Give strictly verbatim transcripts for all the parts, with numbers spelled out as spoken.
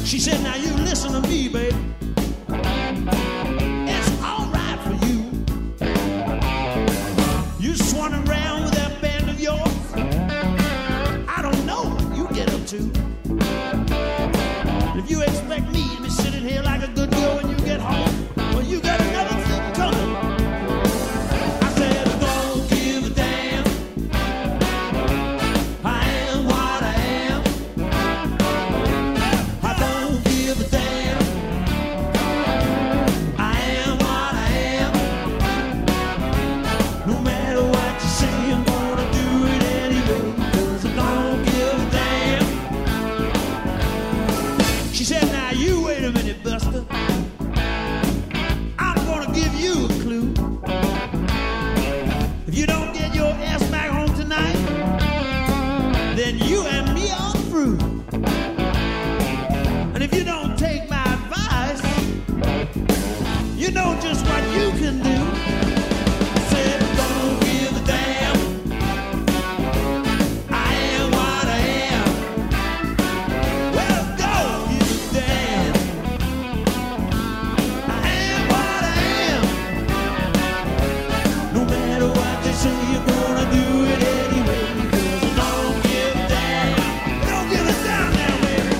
She said, now you listen to me, baby. It's all right for you. You swanning around with that band of yours. I don't know what you get up to. If you expect me to be sitting here like a good girl when you get home, well, you got another thing coming. I said, don't give a damn. I am what I am. I don't give a damn. I am what I am. No matter what you say, I'm gonna do it anyway, 'cause I don't give a damn. She said, now you wait a minute, Buster. I'm gonna give you a clue. If you don't get your ass back home tonight, then you and me are through. And if you don't take my advice, you know just what you can do. I said, don't give a damn. I am what I am. Well, don't give a damn. I am what I am. No matter what they say, you're gonna do it anyway, 'cause I don't give a damn. Don't give a damn now, baby.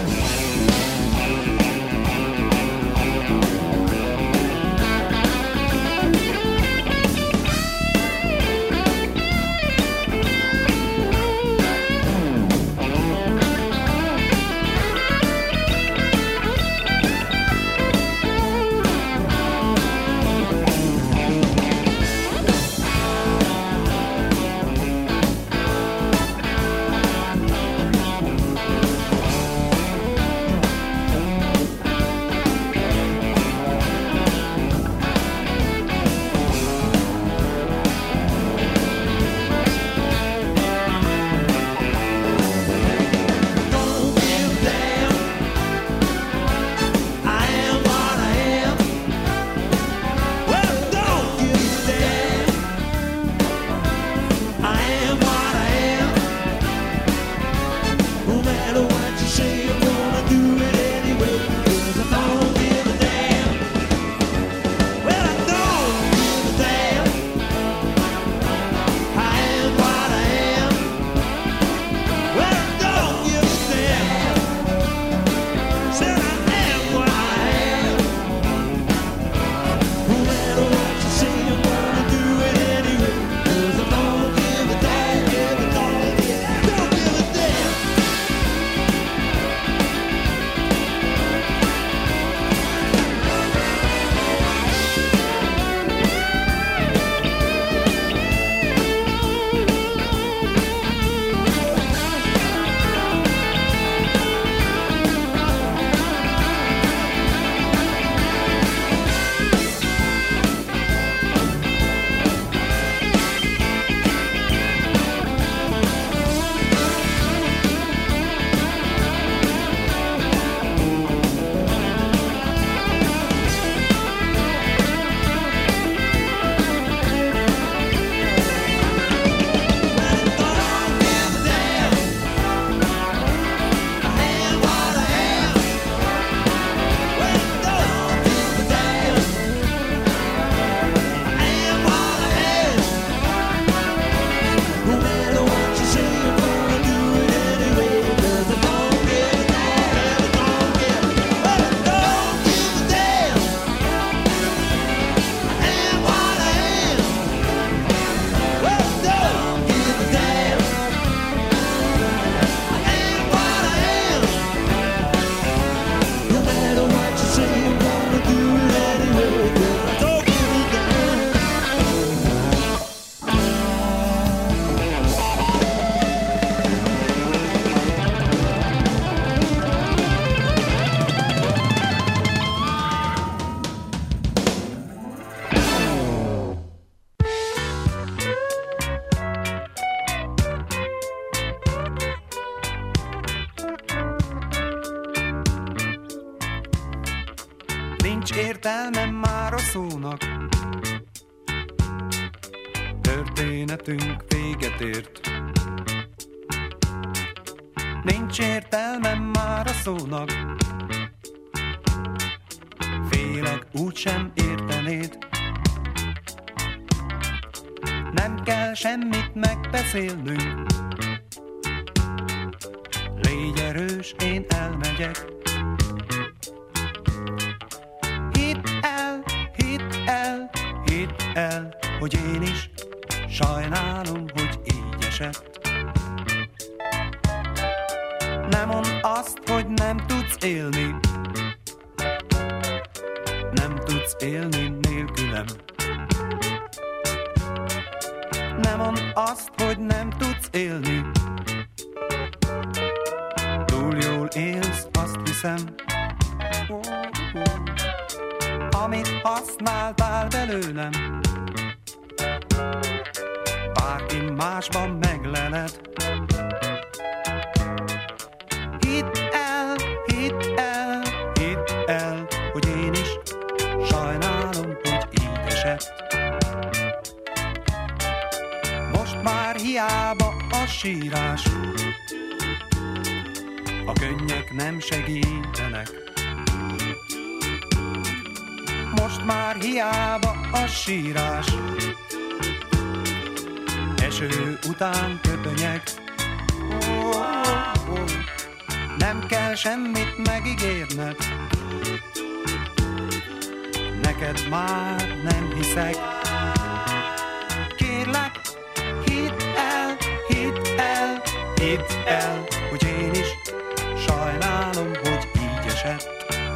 Don't give a damn. I am what I am. Well, don't give a damn. I am what I am. No matter what you say, I'm gonna do it anyway, 'cause I don't give a damn. Well, I don't give a damn. I am what I am. Well, don't give a damn. Said I am what I am. No matter what you say, I'm gonna do it anyway, 'cause I don't give a damn. Give a don't give a don't give a damn. Nincs értelme már a szónak, történetünk véget ért. Nincs értelme már a szónak, félek, úgysem értenéd. Nem kell semmit megbeszélnünk. Légy erős, én elmegyek. Hidd el, hidd el, hidd el, hogy én is sajnálom, hogy így esett. Ne mondd azt, hogy nem tudsz élni. Nem tudsz élni nélkülem. Ne mondd azt, hogy nem tudsz élni. Túl jól élsz, azt hiszem. Amit használtál belőlem, bárki másban megleled. Hidd el, hidd el, hidd el, hogy én is sajnálom, hogy így esett. Most már hiába a sírás, a könnyek nem segítenek. Most már hiába a sírás, eső után köpönyeg. Oh, oh, oh. Nem kell semmit megígérned, neked már nem hiszek. Kérlek, hidd el, hidd el, hidd el, hogy én is sajnálom, hogy így esett.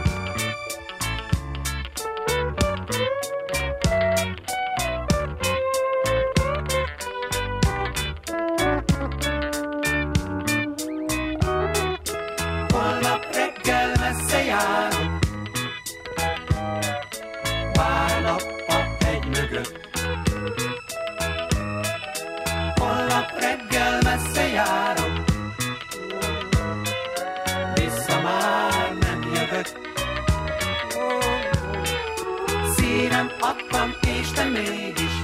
Holnap reggel messze járok, pár nappal egy mögött. Holnap reggel messze járok, vissza már nem jövök. Szívem adtam, és te mégis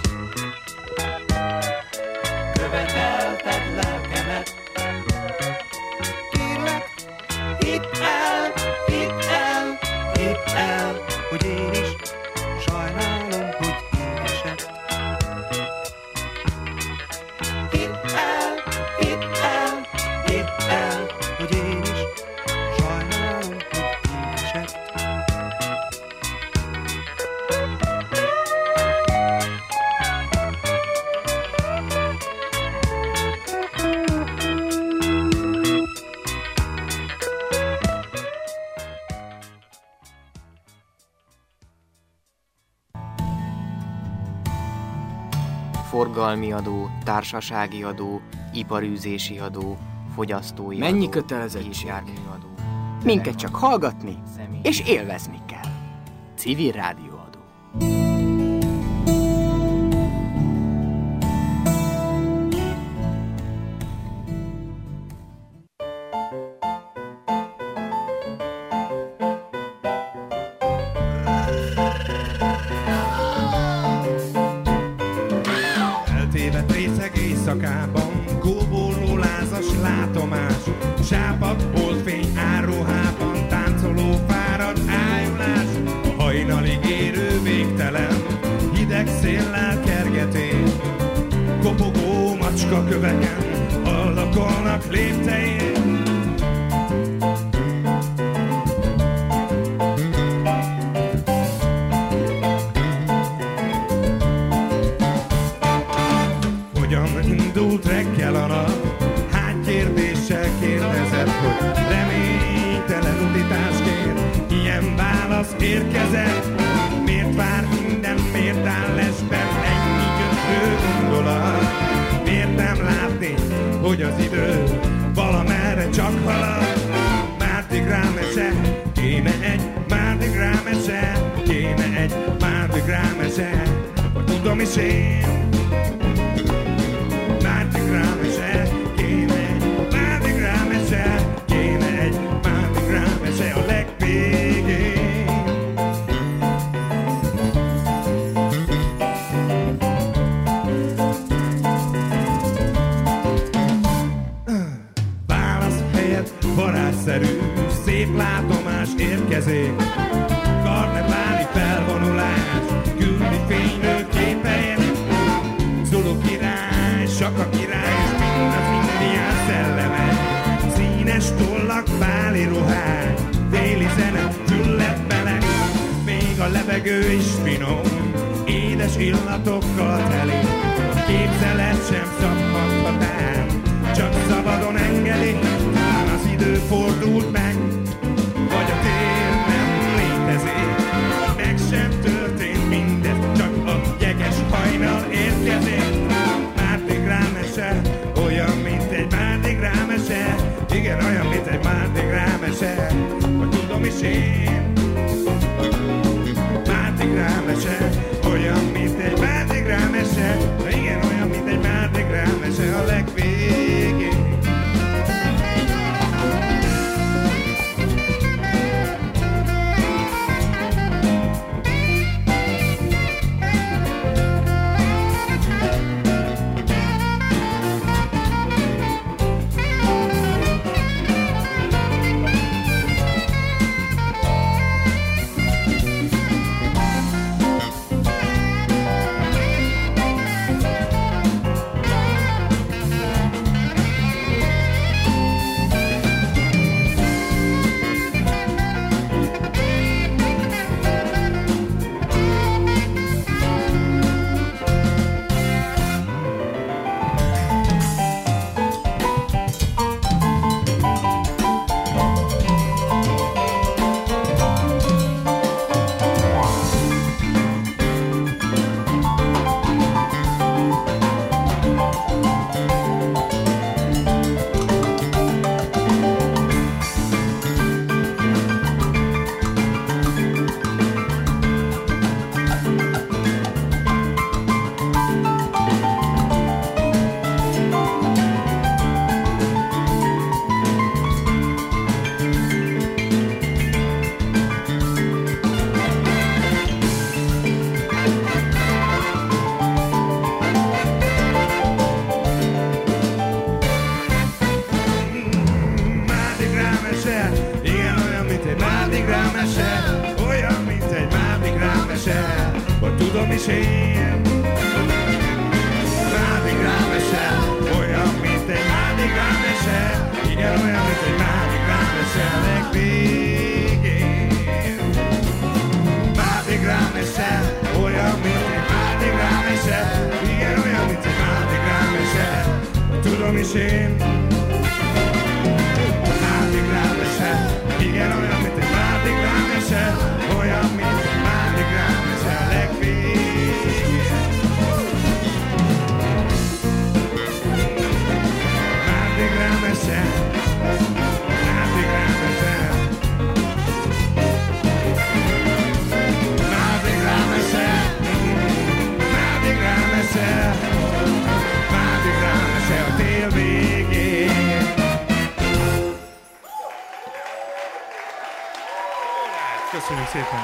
követelted lelkemet. Kérlek, hidd el, hidd el, hidd el, hogy én is sajnálom, hogy így esett. Hidd el, hidd el, hidd el, hogy én is sajnálom, hogy így esett. Forgalmi adó, társasági adó, iparűzési adó, fogyasztói Mennyi adó, kötelezettség? járműadó. Minket csak hallgatni és élvezni kell. Civil rádióadó. Eltévedt részeg éjszakában, kóborló lázas látomás, sápadt holdfény árruhában, táncoló fáradt ájulás, a hajnalig érő végtelen, hideg széllel kergetés, kopogó macska köveken, hallakolnak léptein. Indult reggel a nap, hány kérdéssel kérdezett, hogy reménytelen utitásként ilyen válasz érkezett. Miért vár minden, miért áll lesben ennyi gyötrő gondolat? Miért nem látni, hogy az idő valamerre csak halad? Mardi Gras mese, kéne egy Mardi Gras mese, kéne egy Mardi Gras mese, hogy tudom is én. Mardi Gras mese, kéne egy Mardi Gras mese, kéne egy Mardi Gras mese a legvégén. Válasz helyett varázsszerű, szép látomás érkezik. Karnevál felvonulás, küldi fénylő képein. Zulu király, Saka király, és mindaz indián szelleme. Színes tollak, báli ruhák, téli zene, gyullett meleg. Még a levegő is finom, édes illatokkal teli. Képzelet sem szabhat el, csak szabadon engedi. Talán az idő fordult meg, vagy a tér nem létezik. Meg sem történt mindez, csak a jeges hajnal érkezik. Mardi Gras mese, olyan, mint egy Mardi Gras mese. Igen, olyan, mint egy Mardi Gras mese, hogy tudom is én. Mardi Gras mese, olyan, mint egy Mardi Gras mese. Igen, olyan, mint egy Mardi Gras mese a legvégén. Köszönjük szépen!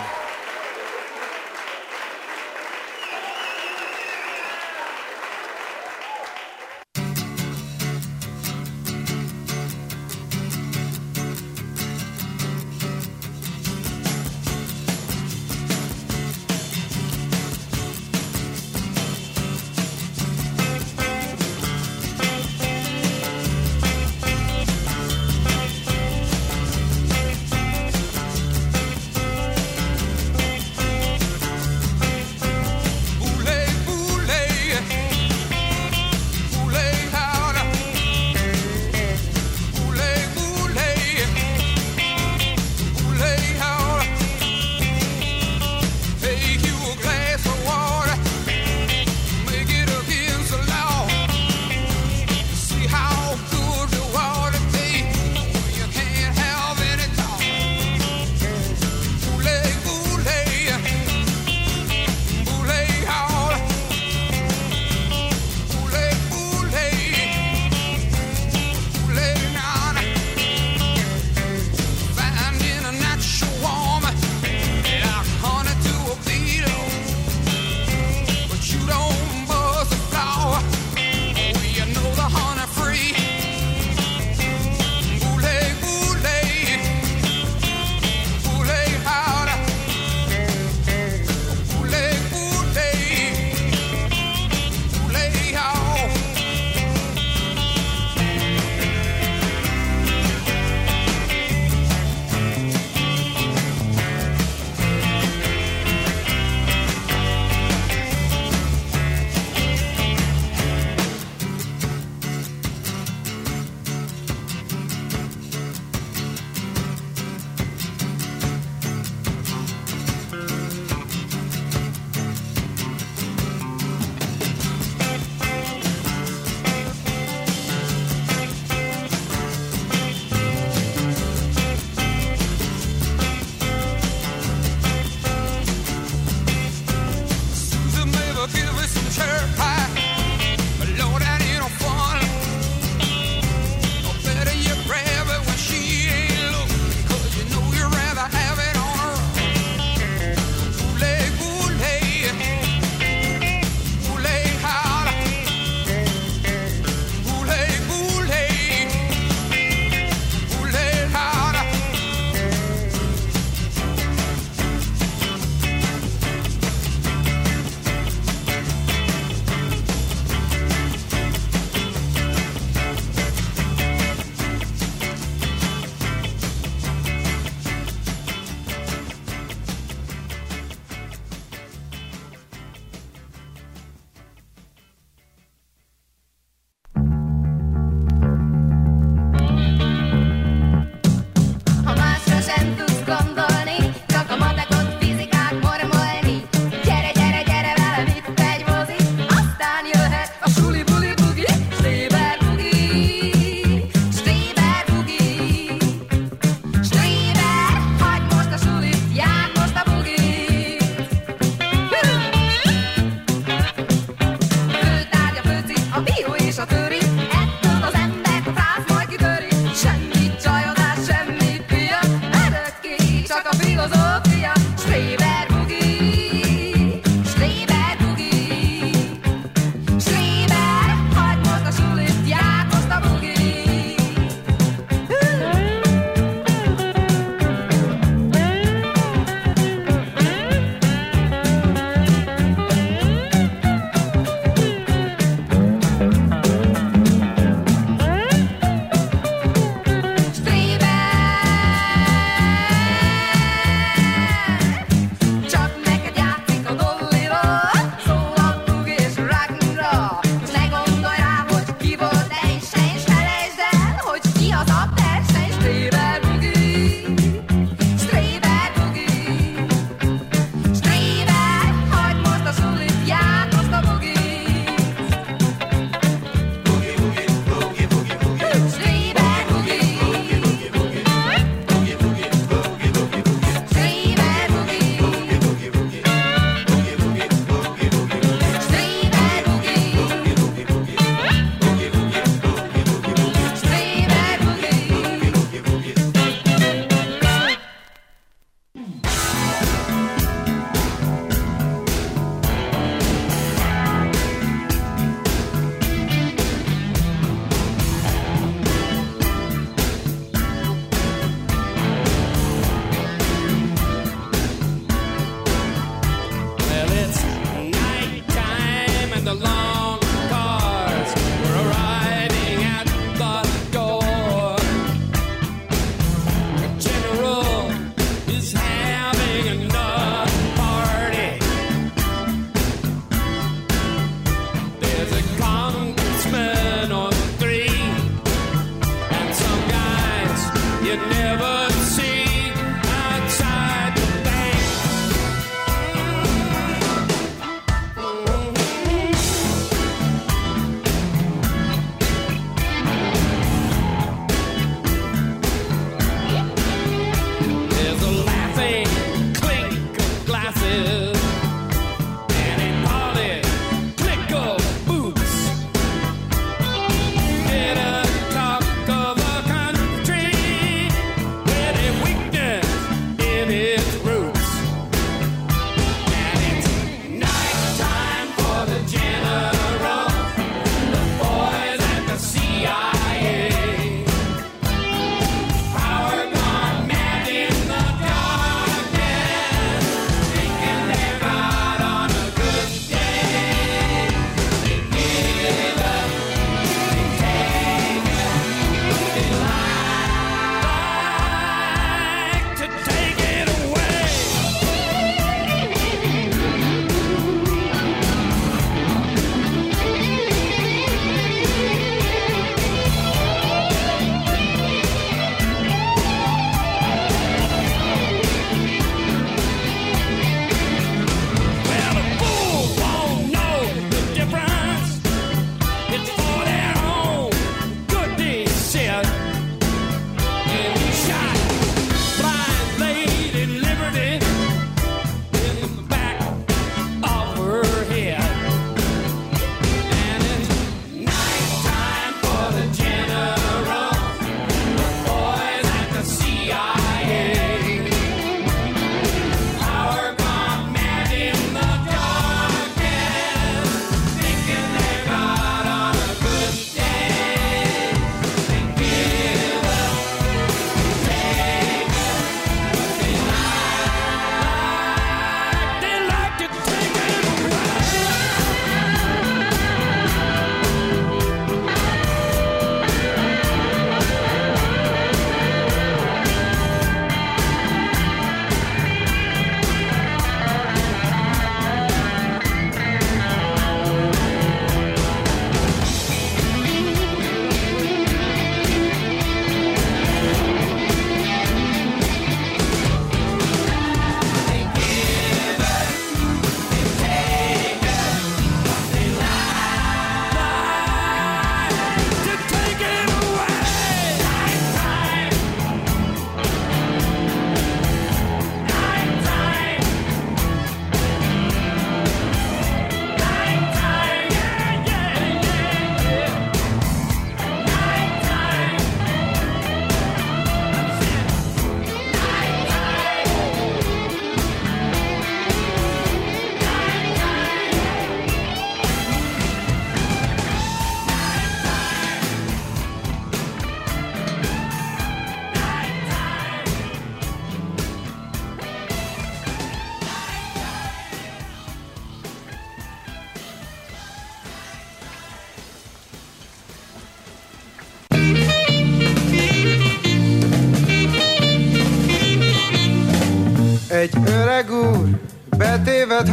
Egy öreg úr betéved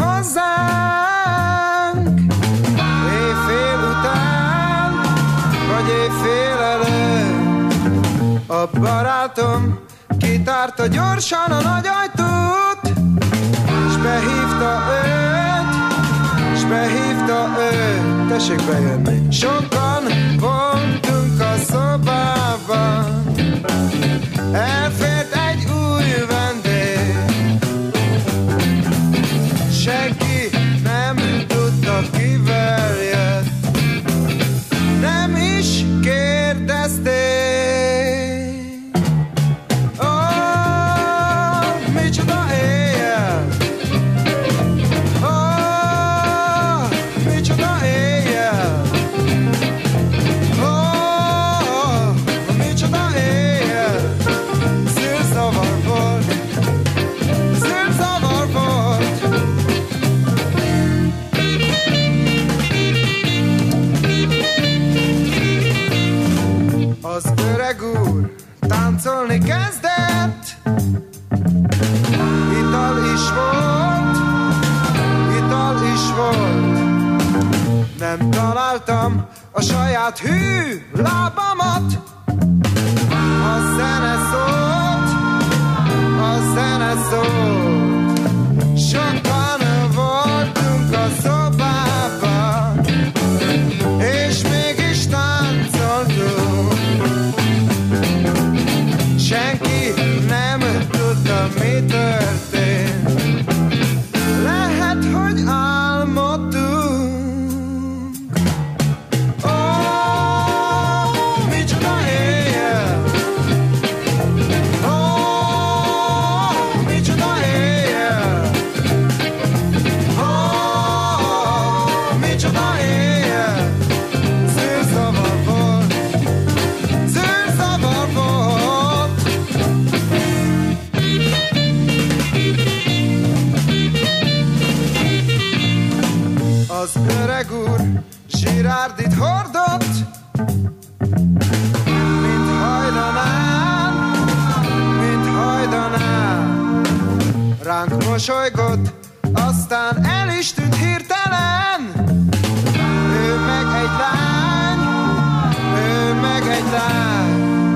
hozzánk, éjfél után, vagy éjfél előtt. A barátom kitárta gyorsan a nagy ajtót, s behívta őt, s behívta őt. Tessék bejönni. Sokan voltunk a szobában, elfért egy új vendég. Senki nem tudta, kivel jött, nem is kérdezték. Ó, micsoda éjjel! Ó, micsoda éjjel! Ó, micsoda éjjel! Szélzavar volt, szélzavar volt. Az öreg úr táncolni kezdett, ital is volt, ital is volt. Nem találtam a saját hű lábamat, A zene szólt, a zene szólt. Sokan voltunk a szobában, és mégis táncoltunk. Senki nem tudta, mi történt. Lehet, hogy álmodtunk. Ó, micsoda éjjel. Ó, micsoda éjjel. Ó, micsoda éjjel. Zűrzavar volt, zűrzavar volt. Az öreg úr zsirárdit hordott, mint hajdanán, mint hajdanán. Ránk mosolygott, aztán el is tűnt hirtelen. Ő meg egy lány, ő meg egy lány.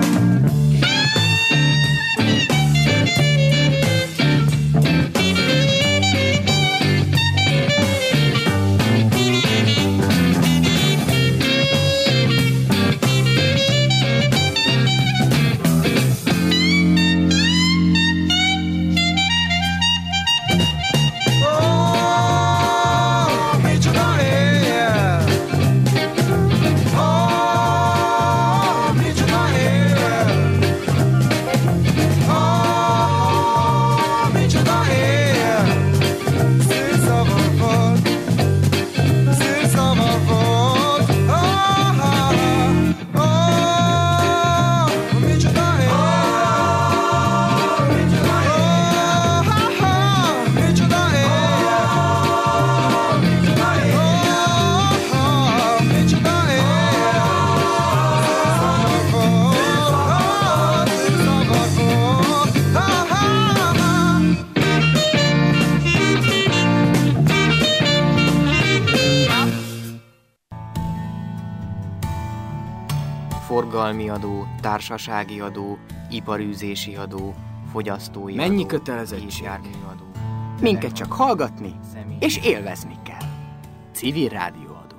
Forgalmi adó, társasági adó, iparűzési adó, fogyasztói Mennyi adó, kötelezettség? és járműadó. Minket csak hallgatni és élvezni kell. Civil rádióadó.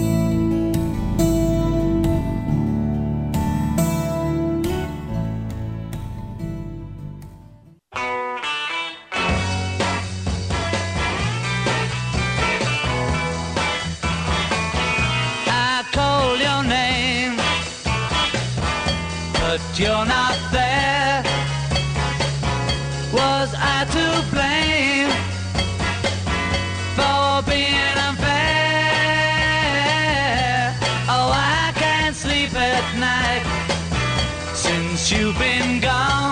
I call your name, but you're not there. Was I to blame for being unfair? Oh, I can't sleep at night since you've been gone.